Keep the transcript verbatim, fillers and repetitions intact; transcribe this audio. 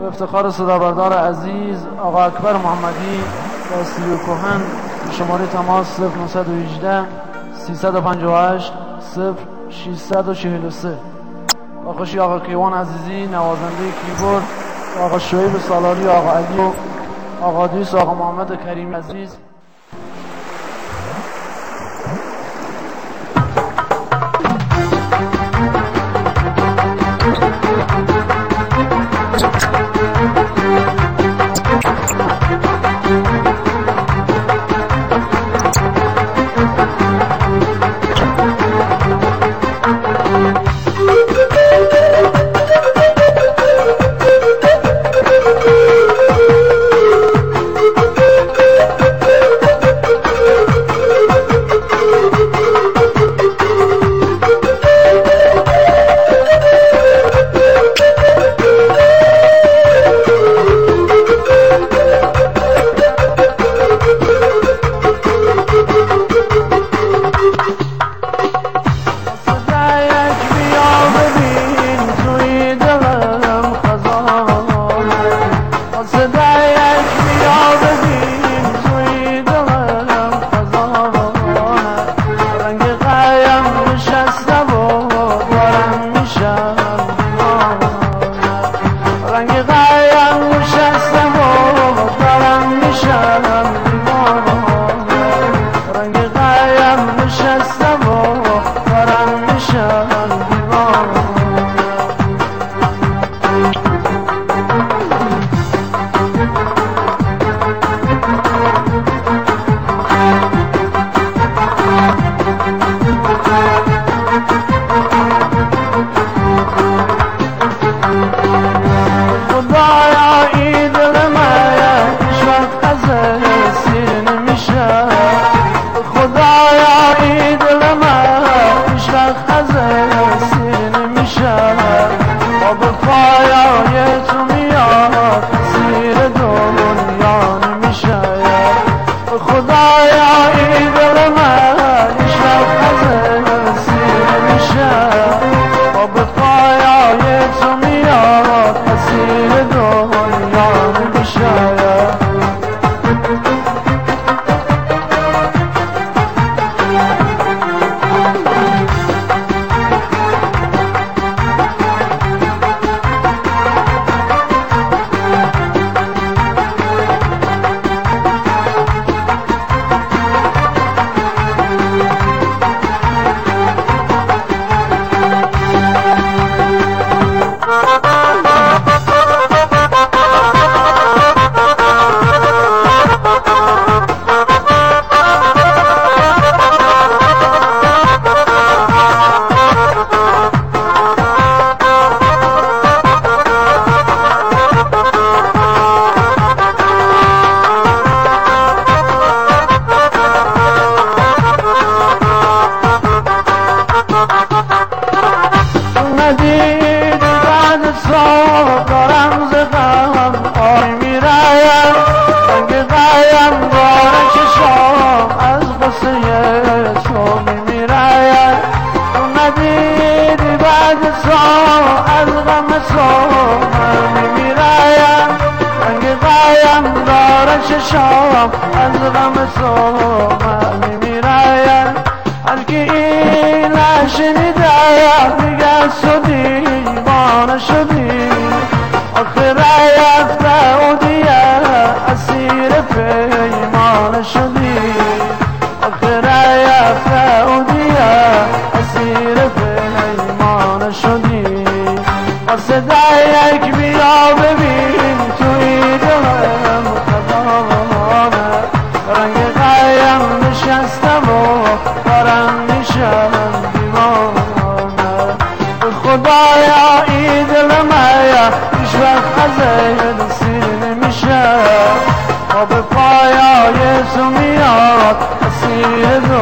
به افتخار صدابردار عزیز آقا اکبر محمدی و استودیو کهن، شماره تماس صفر نهصد و هجده سیصد و پنجاه و هشت صفر ششصد و چهل و سه. با خوشی آقا کیوان عزیزی نوازنده کیبورد، آقا شعیب سالاری، آقا علی، آقا دیس، آقا محمد کریمی عزیز. شام از غم تو من میمیرایم، هر کی این نشنیده میگه تو دیوانه شدی، آخه رفته و دیگه اسیر پیمانه شدی، آخه رفته و دیگه اسیر پیمانه شدی. واسه ده یک بیا ببین توی دلم خزانه، رنگ قایم نشستم و دارم میشم دیوانه. خدایا این دلم هیچ وقت از این سیر نمیشه، آب پایای تو میاد اسیر